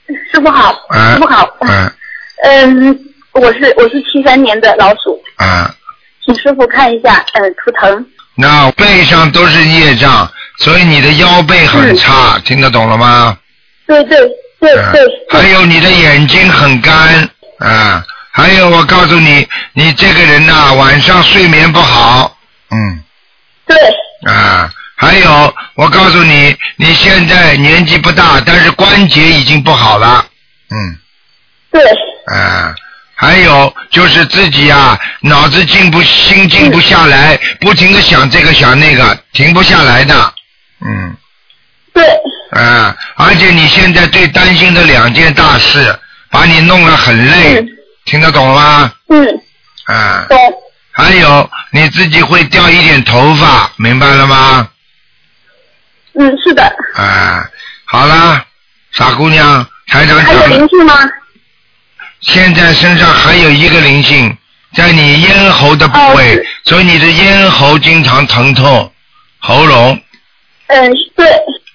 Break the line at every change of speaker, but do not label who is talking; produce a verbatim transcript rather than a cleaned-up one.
师傅好，
啊、
师傅好。
嗯。
嗯，我是我是七三年的老鼠。
啊。
请师傅看一下，呃，图腾。
那背上都是业障，所以你的腰背很差，嗯、听得懂了吗？
对对对对、嗯。
还有你的眼睛很干啊，还有我告诉你，你这个人呐、啊，晚上睡眠不好，嗯。
对。
啊，还有我告诉你，你现在年纪不大，但是关节已经不好了，嗯。
对。
啊。还有就是自己啊，脑子静不心静不下来，嗯、不停的想这个想那个，停不下来的，嗯。
对。
啊，而且你现在最担心的两件大事，把你弄得很累，嗯、听得懂吗？
嗯。
啊。
对。
还有你自己会掉一点头发，明白了吗？
嗯，是的。
啊，好了，傻姑娘，台长讲了。
还有灵性吗？
现在身上还有一个灵性，在你咽喉的部位，哦、所以你的咽喉经常疼痛，喉咙。
嗯，对。